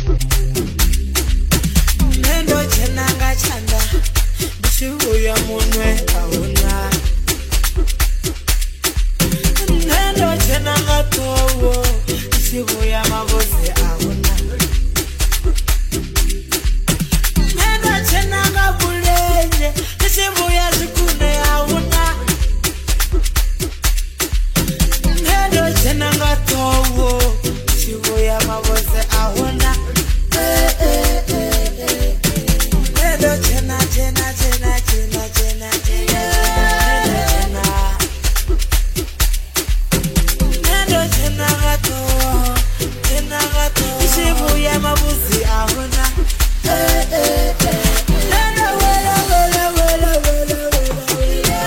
Nendo chenanga chanda bishuya munwe auna. Nendo chenanga towo bishuya mabozi auna. Nendo chenanga bulenje bishuya zikune auna. Nendo chenanga towo bishuya mabozi auna. Nendo chena chena chena chena chena chena. Nendo chena gato isibuya mabuzi ahona. Nendo wela wela wela wela wela.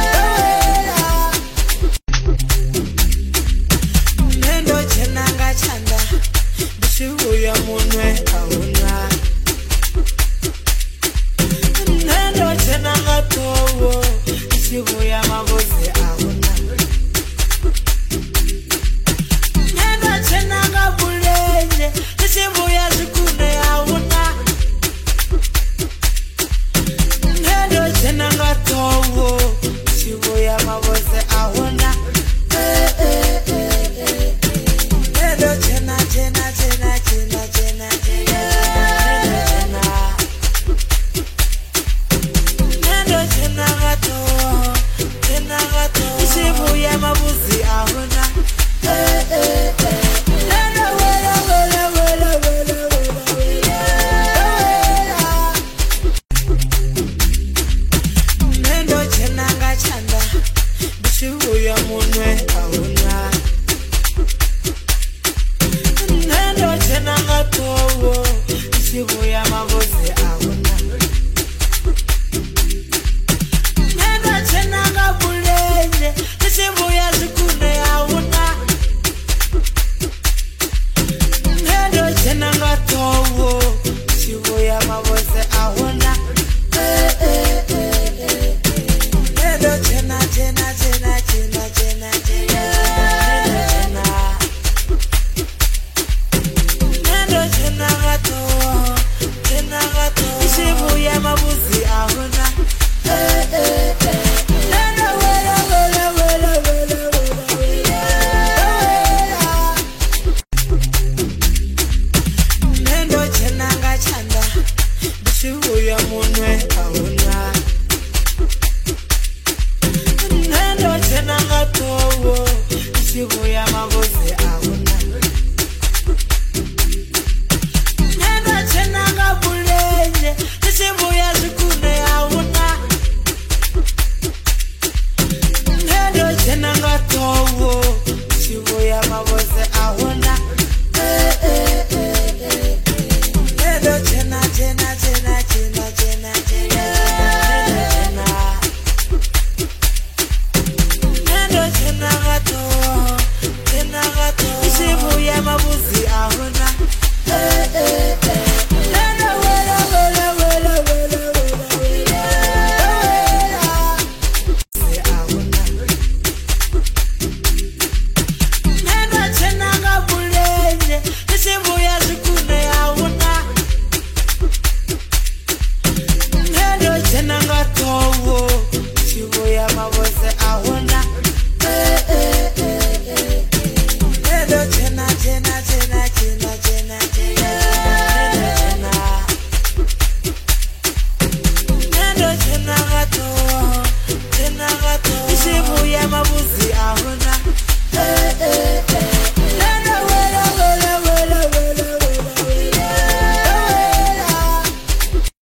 Nendo chena gachanda isibuya munwe ahona. Nendo chena gatowo isibuya mabuzi ahona. Nendo chena gabulenje isibuya zikune ahona. Nendo chena gatowo isibuya mabuzi ahona. Nendo chena chena chena chena chena chena. Nendo chena gato isibuya mabuzi ahona. Nendo wela wela wela wela wela. Nendo chena gachanda isibuya munwe ahona. Nendo chena gatowo isibuya mabuzi